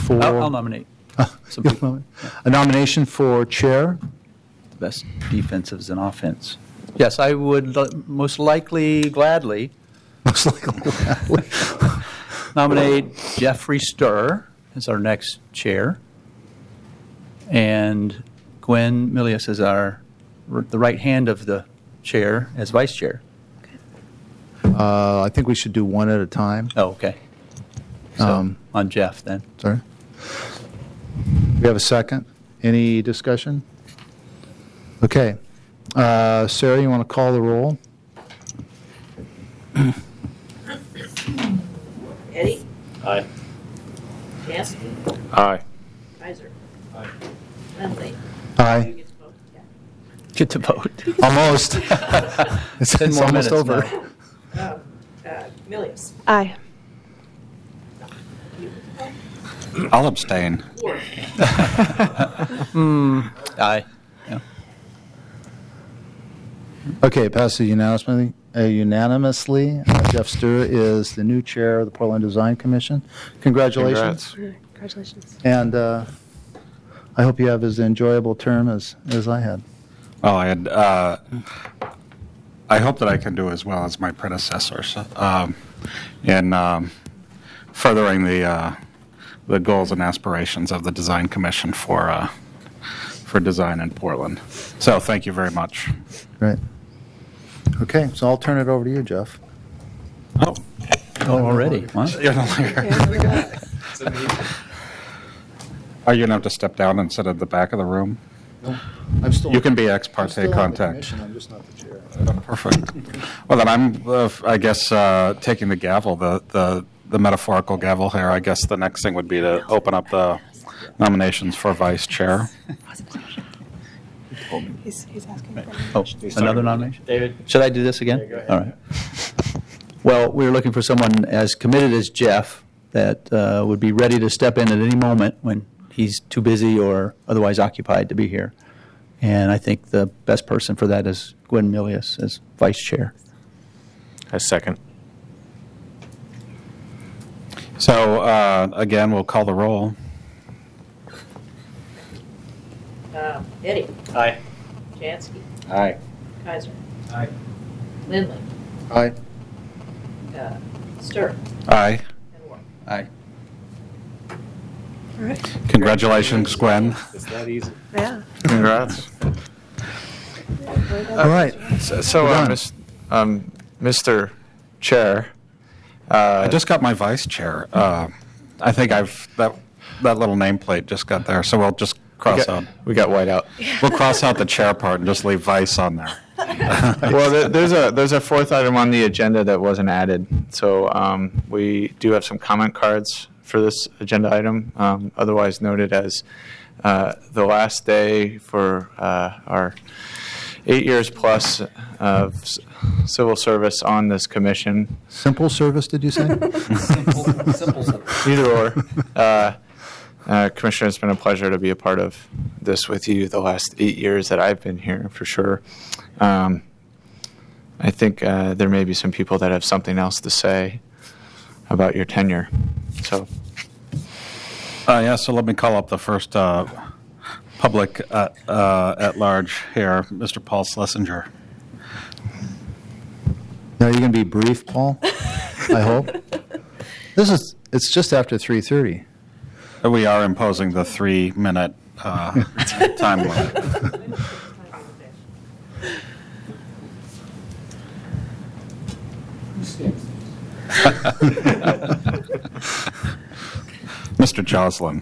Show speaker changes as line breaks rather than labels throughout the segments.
for...
I'll nominate some people.
A nomination for chair.
The best defensives and offense. Yes, I would most likely, gladly, nominate Jeffrey Sturr as our next chair, and Gwen Milius as the right hand of the chair as vice chair.
I think we should do one at a time.
Oh, okay. So on Jeff then.
Sorry. We have a second. Any discussion? Okay. Sarah, you want to call the roll?
Eddie?
Aye.
Jansky?
Aye.
Kaiser?
Aye.
Lindley?
Aye.
You get to vote? Yeah.
Get to vote.
Almost. It's
10 more
almost
minutes
over.
now.
Milius?
Aye.
I'll abstain.
Ward?
Aye. Yeah.
Okay, it passes unanimously. Jeff Sturr is the new chair of the Portland Design Commission. Congratulations.
Congratulations.
And I hope you have as enjoyable term as I had.
Oh, I hope that I can do as well as my predecessors in furthering the goals and aspirations of the Design Commission for design in Portland. So thank you very much.
Great. Okay, so I'll turn it over to you, Jeff.
Oh,
already? Huh?
you're no longer. Are you going to have to step down and sit at the back of the room?
No, I'm still.
You can be ex parte contact.
I'm just not the chair.
Perfect. Well, then I'm, I guess, taking the gavel, the metaphorical gavel here. I guess the next thing would be to open up the nominations for vice chair.
He's asking for
Oh, another nomination?
David?
Should I do this again?
Yeah, go ahead.
All right. Well, we were looking for someone as committed as Jeff that would be ready to step in at any moment when he's too busy or otherwise occupied to be here. And I think the best person for that is Gwen Milius as vice chair.
A second.
So, again, we'll call the roll.
Eddie?
Aye.
Jansky?
Aye.
Kaiser?
Aye.
Lindley?
Aye.
Sturr?
Aye.
And Ward?
Aye.
All right.
Congratulations, Gwen.
It's that easy.
Yeah.
Congrats.
All right.
Mr. Chair.
I just got my vice chair. I think that little nameplate just got there, so we'll just cross out.
We got white out.
We'll cross out the chair part and just leave vice on there.
Well, there's a fourth item on the agenda that wasn't added. So we do have some comment cards for this agenda item, otherwise noted as the last day for our 8 years plus of civil service on this commission.
Simple service, did you say?
Simple.
Either or. Commissioner, it's been a pleasure to be a part of this with you the last 8 years that I've been here, for sure. I think there may be some people that have something else to say about your tenure. So,
So let me call up the first public at large here, Mr. Paul Schlesinger.
Now, you're going to be brief, Paul? I hope. It's just after 3:30.
We are imposing the 3-minute time limit. Mr. Joslin.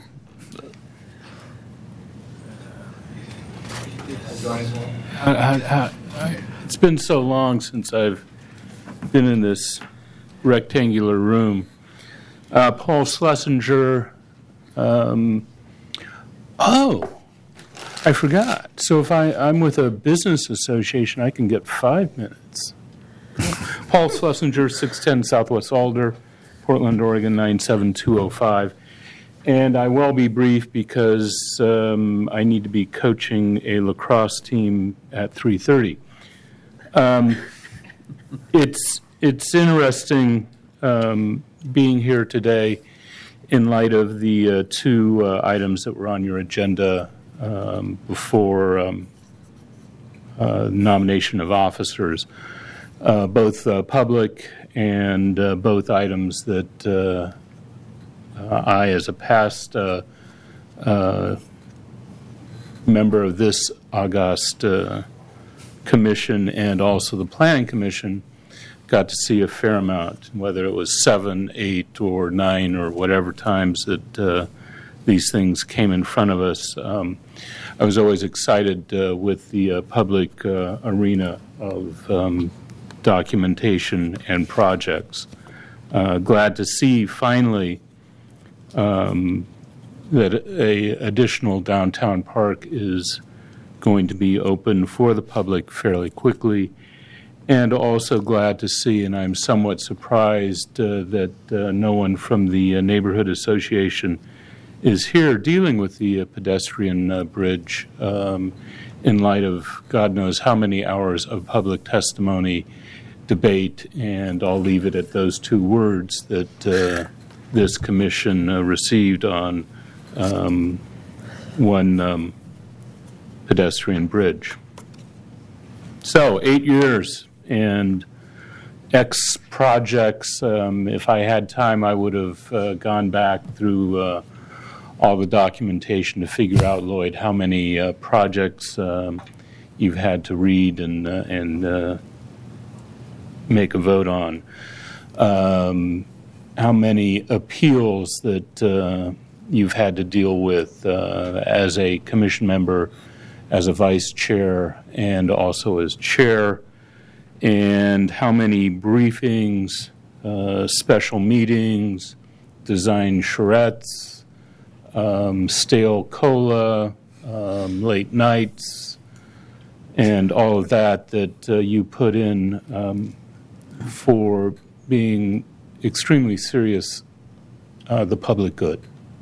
It's been so long since I've been in this rectangular room. Paul Schlesinger. I forgot. So if I'm with a business association, I can get 5 minutes. Paul Schlesinger, 610 Southwest Alder, Portland, Oregon, 97205. And I will be brief because I need to be coaching a lacrosse team at 3:30. It's interesting being here today in light of the two items that were on your agenda before nomination of officers, both public and both items that I, as a past member of this august commission and also the Planning Commission, got to see a fair amount, whether it was 7, 8, or 9, or whatever times that these things came in front of us. I was always excited with the public arena of documentation and projects. Glad to see finally that a additional downtown park is going to be open for the public fairly quickly, and also glad to see, and I'm somewhat surprised that no one from the neighborhood association is here dealing with the pedestrian bridge in light of God knows how many hours of public testimony, debate, and I'll leave it at those two words that this commission received on one pedestrian bridge. So 8 years and X projects. If I had time, I would have gone back through all the documentation to figure out, Lloyd, how many projects you've had to read and make a vote on. How many appeals that you've had to deal with as a commission member, as a vice chair, and also as chair, and how many briefings, special meetings, design charrettes, stale cola, late nights, and all of that you put in for being extremely serious the public good.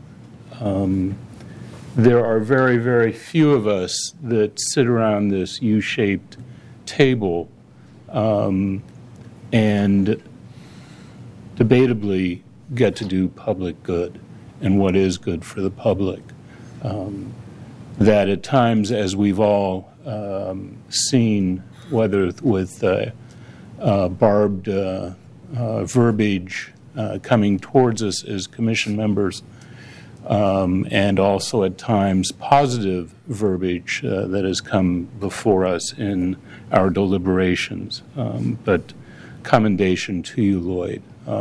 There are very, very few of us that sit around this U-shaped table and debatably get to do public good and what is good for the public. That at times, as we've all seen, whether with barbed verbiage coming towards us as commission members, and also at times positive verbiage that has come before us in our deliberations. But commendation to you, Lloyd.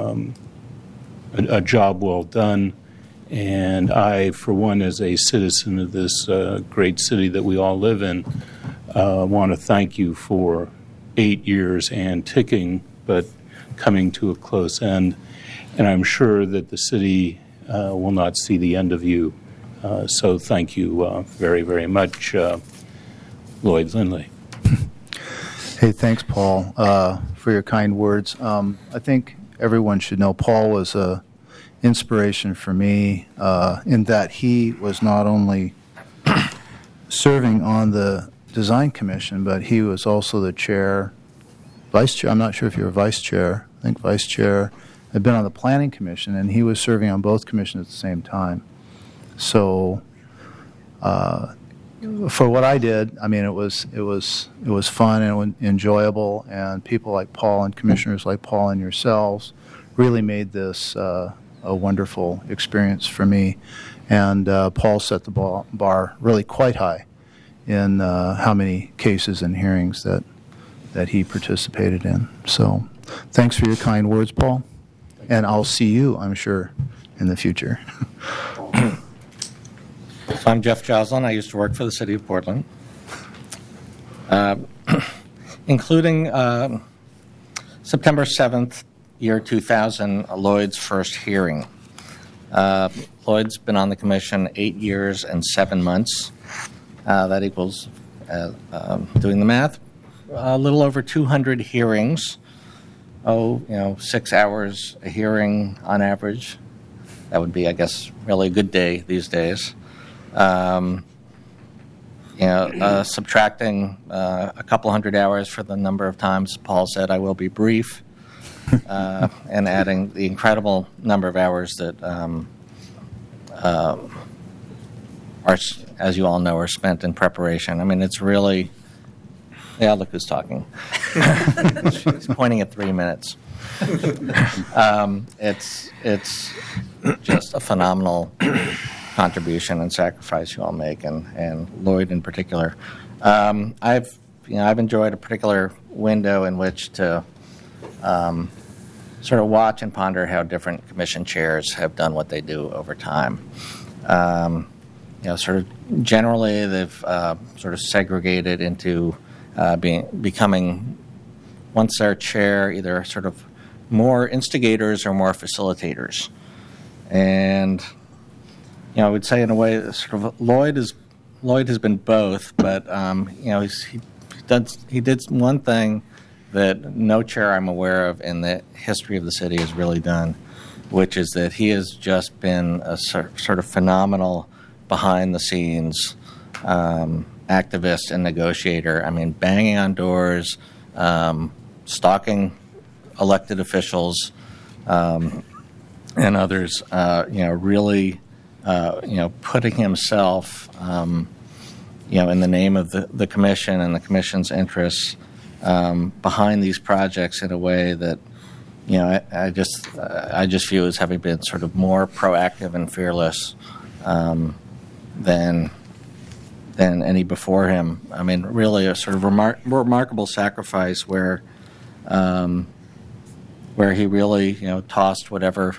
A job well done. And I, for one, as a citizen of this great city that we all live in, want to thank you for 8 years and ticking, but coming to a close end. And I'm sure that the city will not see the end of you. So thank you very, very much, Lloyd Lindley.
Hey, thanks, Paul, for your kind words. I think everyone should know Paul was a inspiration for me in that he was not only serving on the design commission, but he was also the chair, vice chair. I'm not sure if you were vice chair. I think vice chair. Had been on the planning commission, and he was serving on both commissions at the same time. So, for what I did, I mean, it was fun and enjoyable, and people like Paul and commissioners like Paul and yourselves really made this a wonderful experience for me. And Paul set the bar really quite high in how many cases and hearings that he participated in. So, thanks for your kind words, Paul. And I'll see you, I'm sure, in the future.
I'm Jeff Joslin. I used to work for the City of Portland. Including September 7th, year 2000, Lloyd's first hearing. Lloyd's been on the commission 8 years and 7 months. That equals, doing the math, a little over 200 hearings. 6 hours a hearing on average. That would be, I guess, really a good day these days. Subtracting a couple hundred hours for the number of times Paul said I will be brief, and adding the incredible number of hours that as you all know, are spent in preparation. I mean, it's really, yeah, look who's talking. She's pointing at 3 minutes. It's just a phenomenal contribution and sacrifice you all make, and Lloyd in particular. I've enjoyed a particular window in which to sort of watch and ponder how different commission chairs have done what they do over time. Sort of generally they've sort of segregated into becoming, once they're chair, either sort of more instigators or more facilitators. And I would say in a way, sort of Lloyd has been both, but he did one thing that no chair I'm aware of in the history of the city has really done, which is that he has just been a sort of phenomenal behind-the-scenes activist and negotiator. I mean, banging on doors, stalking elected officials and others, really, putting himself, in the name of the commission and the commission's interests behind these projects in a way that, I just view as having been sort of more proactive and fearless than any before him. I mean, really a sort of remarkable sacrifice where he really, tossed whatever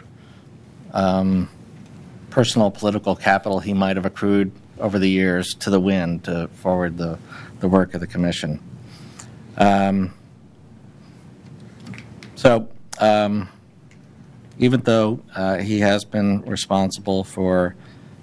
personal political capital he might have accrued over the years to the wind to forward the work of the commission. Even though he has been responsible for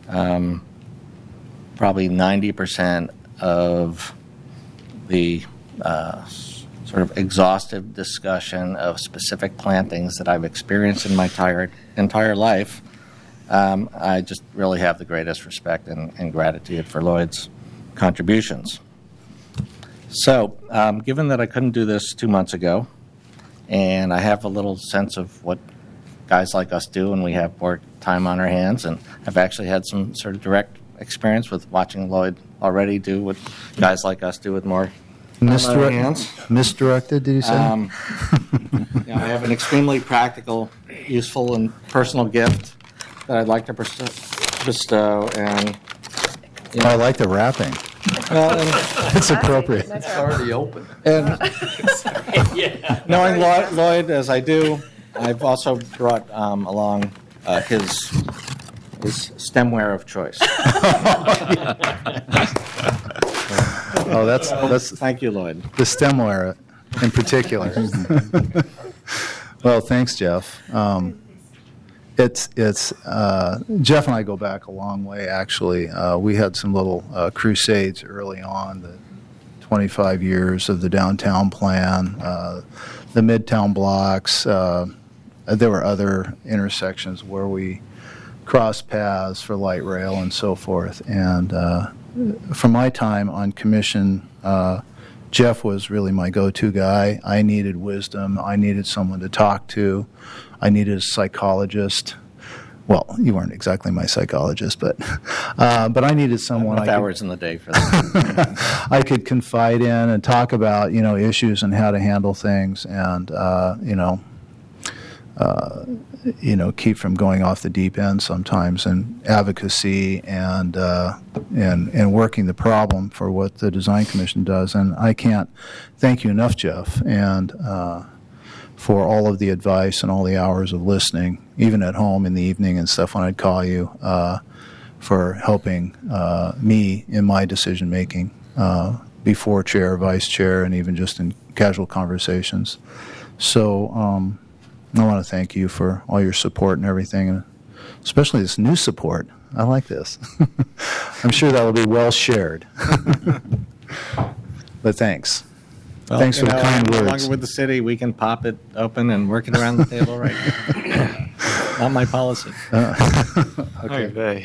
probably 90% of the sort of exhaustive discussion of specific plantings that I've experienced in my entire life, I just really have the greatest respect and gratitude for Lloyd's contributions. So, given that I couldn't do this 2 months ago, and I have a little sense of what guys like us do when we have more time on our hands, and I've actually had some sort of direct experience with watching Lloyd already do what guys like us do with more time on our hands.
Misdirected, did you say?
I have an extremely practical, useful, and personal gift that I'd like to bestow, and
I like the wrapping.
well,
It's appropriate.
That's
It's already open.
and knowing Lloyd as I do, I've also brought along his stemware of choice.
Oh, that's
Thank you, Lloyd.
the stemware in particular. Well, thanks, Jeff. It's Jeff and I go back a long way. Actually, we had some little crusades early on. The 25 years of the downtown plan, the midtown blocks. There were other intersections where we crossed paths for light rail and so forth. And from my time on commission, Jeff was really my go-to guy. I needed wisdom. I needed someone to talk to. I needed a psychologist. Well, you weren't exactly my psychologist, but I needed someone.
Enough hours in the day for that.
I could confide in and talk about issues and how to handle things, and keep from going off the deep end sometimes, and advocacy and working the problem for what the Design Commission does. And I can't thank you enough, Jeff, and for all of the advice and all the hours of listening, even at home in the evening and stuff when I'd call you, for helping me in my decision making before chair, vice chair, and even just in casual conversations. So I want to thank you for all your support and everything, and especially this new support. I like this. I'm sure that will be well shared. But thanks.
Well,
thanks for the kind
I'm no
words.
longer with the city. We can pop it open and work it around the table right now. Not my policy.
Okay.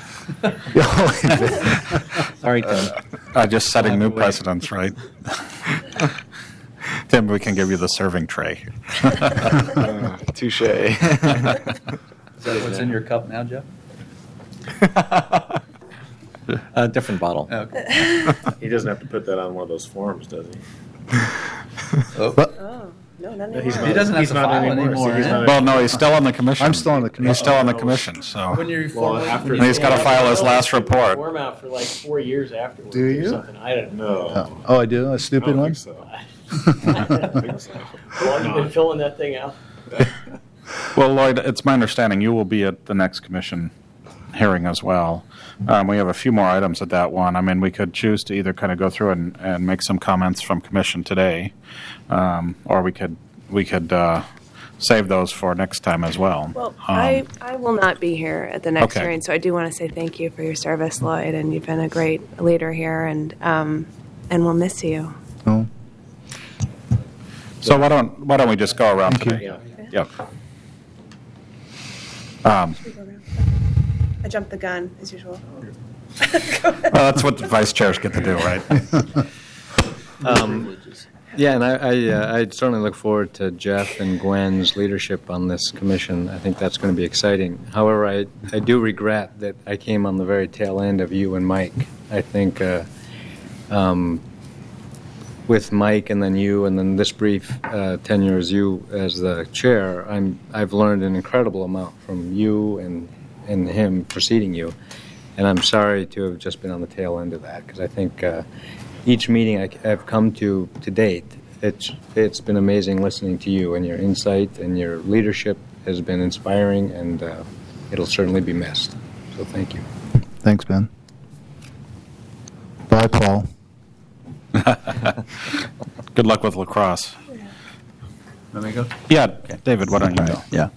Sorry, Tim.
Just setting new precedents, right? Tim, we can give you the serving tray.
Touche.
Is that what's in your cup now, Jeff?
A different bottle.
He doesn't have to put that on one of those forms, does he?
Oh, no, not anymore.
He doesn't have
He's
to
not
file
anymore,
anymore.
so he's not
Well, no, he's still on the commission.
I'm still on the commission.
He's still on the commission, so.
Well, after
And he's got to file his last report.
Form out for like 4 years afterwards
Do
or
you?
something. I don't know.
No.
Oh, I do? A stupid one?
So.
How long you been filling that thing out?
Well, Lloyd, it's my understanding you will be at the next commission hearing as well. We have a few more items at that one. I mean, we could choose to either kind of go through and make some comments from commission today, or we could save those for next time as well.
Well, I will not be here at the next
Okay.
hearing, so I do want to say thank you for your service, Lloyd, and you've been a great leader here, and we'll miss you.
Oh,
So why don't we just go around
Thank
today?
Yeah.
Yep.
I jumped the gun, as usual.
That's what the vice chairs get to do, right?
Yeah, and I certainly look forward to Jeff and Gwen's leadership on this commission. I think that's going to be exciting. However, I do regret that I came on the very tail end of you and Mike. I think with Mike and then you and then this brief tenure as you as the chair, I've learned an incredible amount from you and him preceding you. And I'm sorry to have just been on the tail end of that, because I think each meeting I've come to date, it's been amazing listening to you, and your insight and your leadership has been inspiring, and it'll certainly be missed. So thank you.
thanks, Ben. Bye, Paul.
Good luck with lacrosse.
Let me go?
Yeah, David, why don't you go?
Yeah.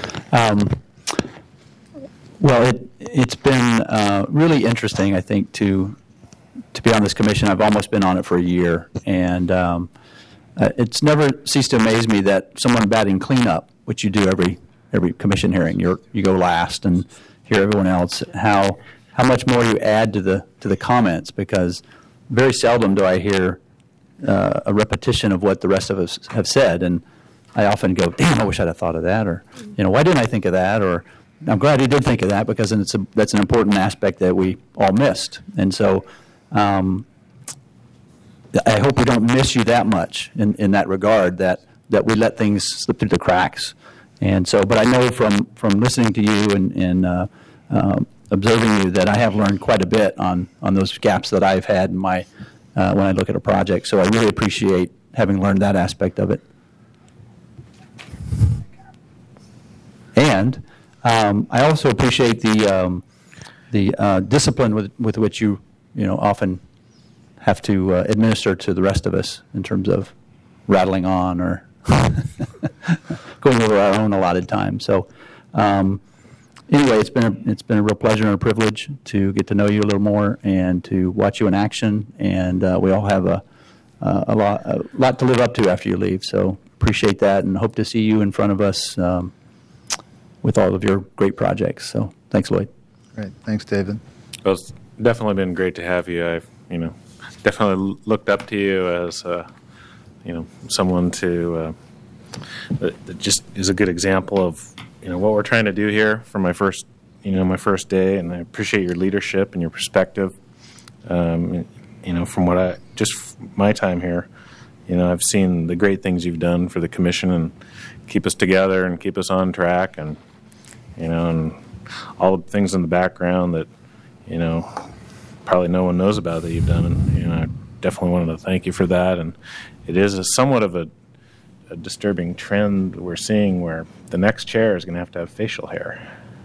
Well, it's been really interesting, I think, to be on this commission. I've almost been on it for a year, and it's never ceased to amaze me that someone batting cleanup, which you do every commission hearing, you go last and hear everyone else, how much more you add to the comments, because very seldom do I hear a repetition of what the rest of us have said, and I often go, damn, I wish I'd have thought of that, or, why didn't I think of that, or I'm glad he did think of that, because that's an important aspect that we all missed. And so I hope we don't miss you that much in that regard, that we let things slip through the cracks. And so, but I know from listening to you and observing you that I have learned quite a bit on those gaps that I've had in my when I look at a project. So I really appreciate having learned that aspect of it. And I also appreciate the discipline with which you often have to administer to the rest of us in terms of rattling on or going over our own allotted time. So anyway, it's been a real pleasure and a privilege to get to know you a little more and to watch you in action. And we all have a lot to live up to after you leave. So appreciate that and hope to see you in front of us with all of your great projects. So thanks, Lloyd.
Great. Thanks, David.
Well, it's definitely been great to have you. I've, definitely looked up to you as, someone that just is a good example of, what we're trying to do here for my first day. And I appreciate your leadership and your perspective. From my time here, I've seen the great things you've done for the commission and keep us together and keep us on track, and and all the things in the background that probably no one knows about that you've done. And I definitely wanted to thank you for that. And it is somewhat of a disturbing trend we're seeing where the next chair is going to have facial hair.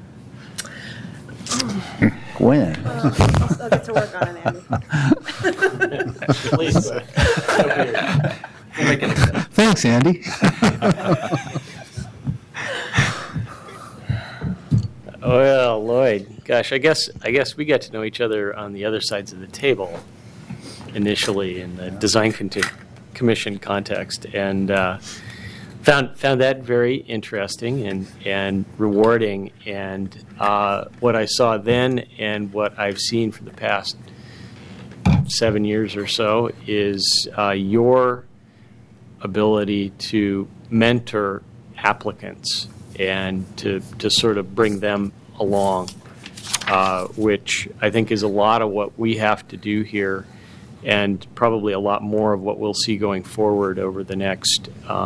Gwen.
I'll get to work on it, Andy.
Please, go ahead.
Thanks, Andy.
Well, Lloyd, gosh, I guess we got to know each other on the other sides of the table initially in the design commission context, and found that very interesting and rewarding. And what I saw then and what I've seen for the past 7 years or so is your ability to mentor applicants and to sort of bring them along which I think is a lot of what we have to do here, and probably a lot more of what we'll see going forward over the next,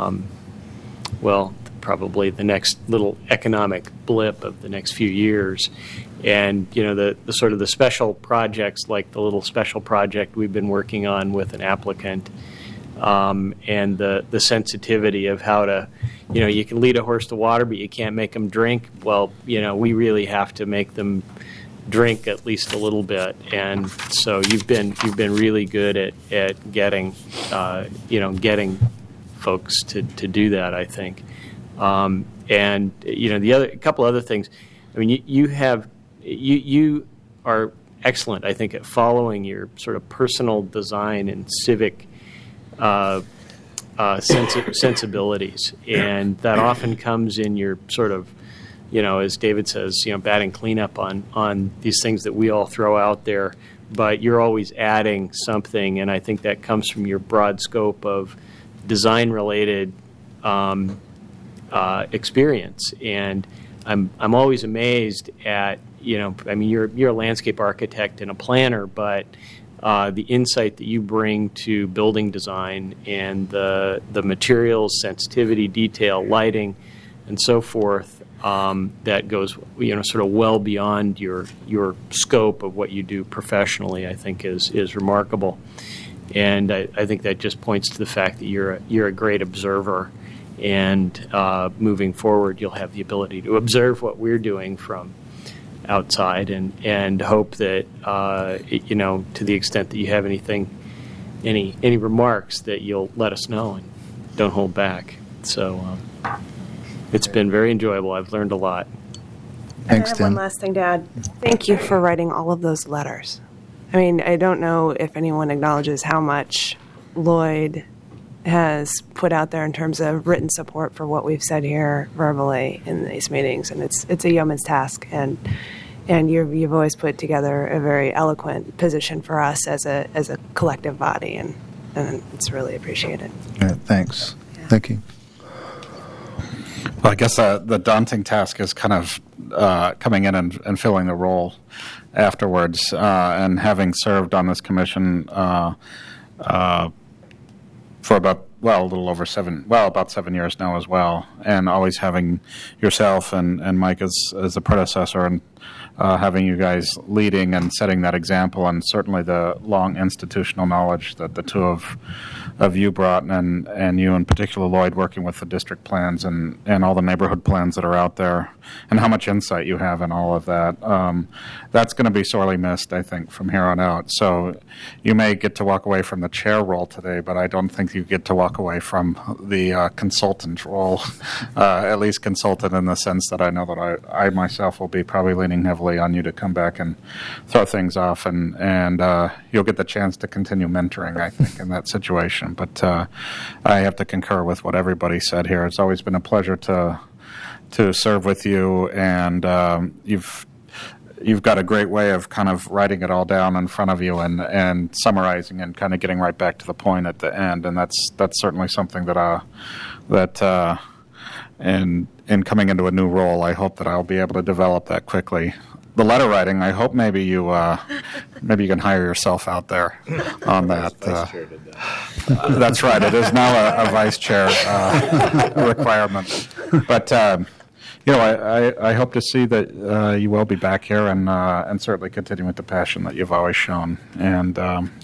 probably the next little economic blip of the next few years. And, the sort of the special projects, like the little special project we've been working on with an applicant, and the sensitivity of how to, you can lead a horse to water, but you can't make them drink. Well, we really have to make them drink at least a little bit. And so you've been really good at getting, getting folks to do that, I think. And a couple other things. I mean, you are excellent, I think, at following your sort of personal design and civic sensibilities, and that often comes in your sort of, as David says, batting cleanup on these things that we all throw out there. But you're always adding something, and I think that comes from your broad scope of design-related experience. And I'm always amazed at, you're a landscape architect and a planner, but the insight that you bring to building design and the materials, sensitivity, detail, lighting, and so forth, that goes, sort of well beyond your scope of what you do professionally, I think is remarkable. And I think that just points to the fact that you're a great observer. And moving forward, you'll have the ability to observe what we're doing from outside, and hope that to the extent that you have any remarks, that you'll let us know and don't hold back. So it's been very enjoyable. I've learned a lot.
Thanks,
I have
Tim.
one last thing to add. Thank you for writing all of those letters. I mean, I don't know if anyone acknowledges how much Lloyd has put out there in terms of written support for what we've said here verbally in these meetings, and it's a yeoman's task, and you've always put together a very eloquent position for us as a collective body, and it's really appreciated.
All right, thanks. Yeah. Thank you.
Well, I guess the daunting task is kind of coming in and filling the role afterwards, and having served on this commission for about about 7 years now as well, and always having yourself and Mike as the predecessor, and having you guys leading and setting that example, and certainly the long institutional knowledge that the two of you brought, and you in particular, Lloyd, working with the district plans and all the neighborhood plans that are out there, and how much insight you have in all of that. That's going to be sorely missed, I think, from here on out. So you may get to walk away from the chair role today, but I don't think you get to walk away from the consultant role, at least consultant in the sense that I know that I myself will be probably leaning heavily on you to come back and throw things off, and you'll get the chance to continue mentoring, I think, in that situation. But I have to concur with what everybody said here. It's always been a pleasure to serve with you, and you've got a great way of kind of writing it all down in front of you and summarizing and kind of getting right back to the point at the end. And that's certainly something that in coming into a new role, I hope that I'll be able to develop that quickly. The letter writing, I hope maybe you can hire yourself out there on that. That's right. It is now a vice chair requirement. But I hope to see that you will be back here and certainly continue with the passion that you've always shown, and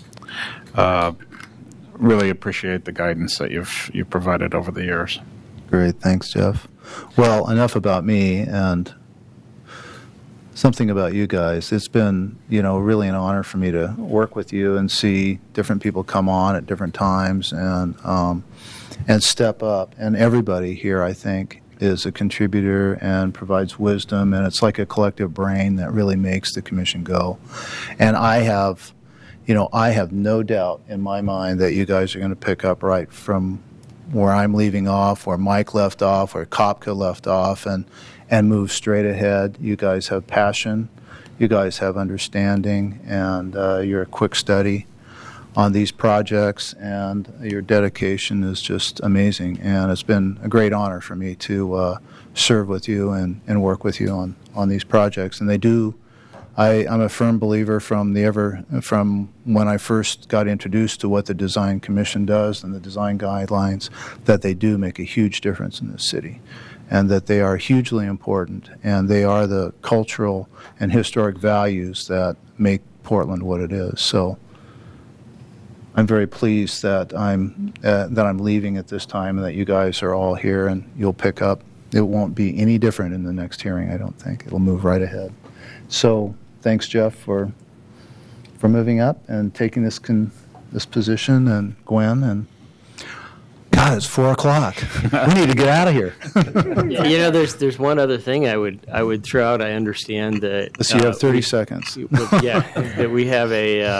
really appreciate the guidance that you've provided over the years.
Great, thanks, Jeff. Well, enough about me and something about you guys. It's been, really an honor for me to work with you and see different people come on at different times and step up. And everybody here, I think, is a contributor and provides wisdom, and it's like a collective brain that really makes the commission go. And I have no doubt in my mind that you guys are going to pick up right from where I'm leaving off, where Mike left off, where Kopka left off, and move straight ahead. You guys have passion, you guys have understanding, and you're a quick study on these projects, and your dedication is just amazing. And it's been a great honor for me to serve with you and work with you on these projects. And they do I'm a firm believer from when I first got introduced to what the Design Commission does and the design guidelines, that they do make a huge difference in this city, and that they are hugely important, and they are the cultural and historic values that make Portland what it is. So I'm very pleased that I'm leaving at this time, and that you guys are all here, and you'll pick up. It won't be any different in the next hearing, I don't think. It'll move right ahead. So thanks, Jeff, for moving up and taking this position, and Gwen, and God, it's 4:00. We need to get out of here.
There's one other thing I would throw out. I understand that.
So you have 30 seconds.
That we have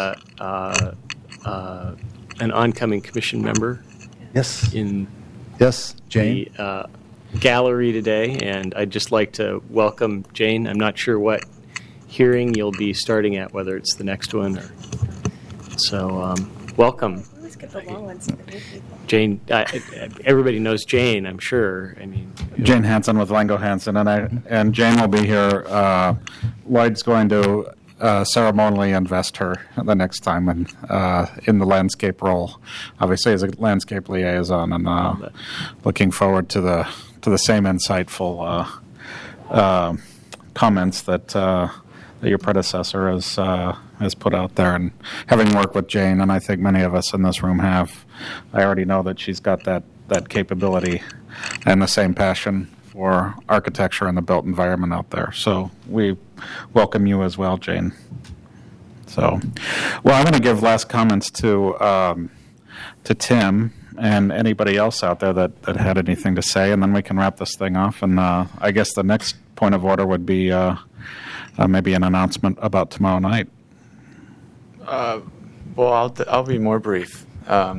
an oncoming commission member.
Yes.
Yes,
Jane.
The gallery today, and I'd just like to welcome Jane. I'm not sure what hearing you'll be starting at, whether it's the next one or so. Welcome. Jane, everybody knows Jane, I'm sure. I mean,
Jane Hansen with Lango Hansen, and Jane will be here. Lloyd's going to ceremonially invest her the next time in the landscape role, obviously as a landscape liaison, and looking forward to the same insightful comments that your predecessor has put out there. And having worked with Jane, and I think many of us in this room have, I already know that she's got that capability and the same passion for architecture and the built environment out there. So we welcome you as well, Jane. So, well, I'm going to give last comments to Tim and anybody else out there that had anything to say, and then we can wrap this thing off. And I guess the next point of order would be maybe an announcement about tomorrow night.
Well, I'll be more brief. Are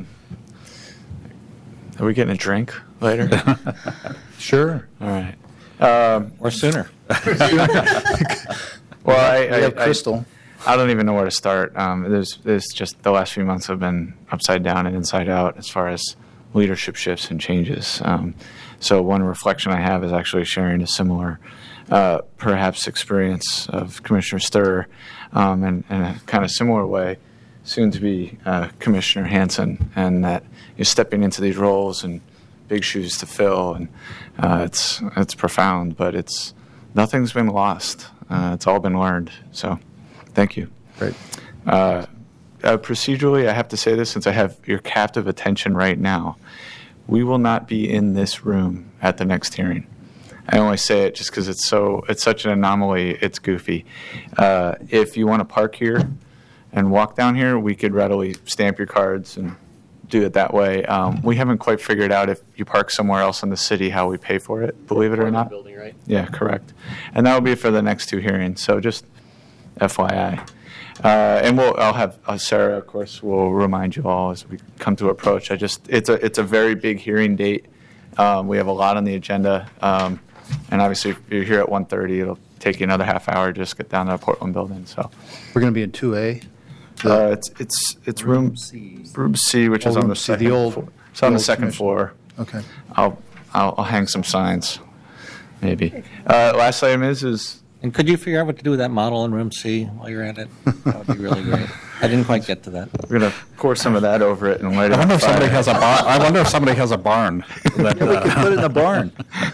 we getting a drink later?
Sure.
All right.
Or sooner.
Well,
we have Crystal.
I don't even know where to start. There's just the last few months have been upside down and inside out as far as leadership shifts and changes. So one reflection I have is actually sharing a similar, perhaps, experience of Commissioner Sturr, in a kind of similar way, soon to be Commissioner Hansen, and that you're stepping into these roles and big shoes to fill, and it's profound, but nothing's been lost. It's all been learned. So, thank you.
Great.
Procedurally, I have to say this since I have your captive attention right now. We will not be in this room at the next hearing. I only say it just because it's such an anomaly. It's goofy. If you want to park here and walk down here, we could readily stamp your cards and do it that way. We haven't quite figured out if you park somewhere else in the city how we pay for it. Believe it or not.
Building, right?
Yeah, correct. And that will be for the next two hearings. So just FYI. And I'll have Sarah, of course, will remind you all as we come to approach. It's a very big hearing date. We have a lot on the agenda, and obviously, if you're here at 1:30, it'll take you another half hour to just get down to the Portland building. So
We're going to be in 2A.
It's room C, which is on the second. Floor. It's on the second floor.
Okay.
I'll hang some signs, maybe. Last item is.
And could you figure out what to do with that model in room C while you're at it? That would be really great. I didn't quite get to that.
We're going to pour some of that over it and light it on fire.
I wonder if somebody has a barn.
Put it in the barn.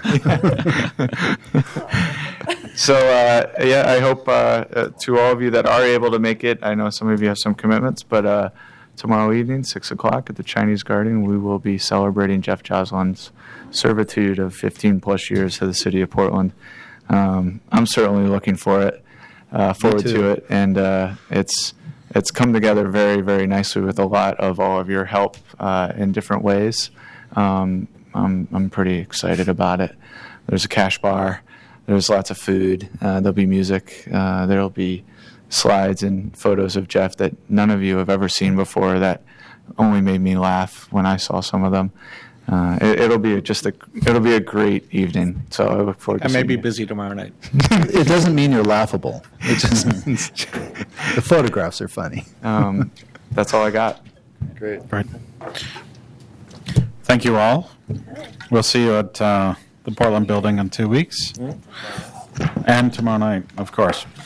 So, I hope to all of you that are able to make it, I know some of you have some commitments, but tomorrow evening, 6 o'clock at the Chinese Garden, we will be celebrating Jeff Joslin's servitude of 15-plus years to the city of Portland. I'm certainly looking forward to it, and it's come together very, very nicely with a lot of all of your help in different ways. I'm pretty excited about it. There's a cash bar. There's lots of food. There'll be music. There'll be slides and photos of Jeff that none of you have ever seen before that only made me laugh when I saw some of them. It'll be a great evening. So I look forward to
I may
seeing
be
you.
busy tomorrow night.
It doesn't mean you're laughable. It just means the photographs are funny.
That's all I got.
Great.
Right. Thank you all. We'll see you at the Portland building in 2 weeks. And tomorrow night, of course.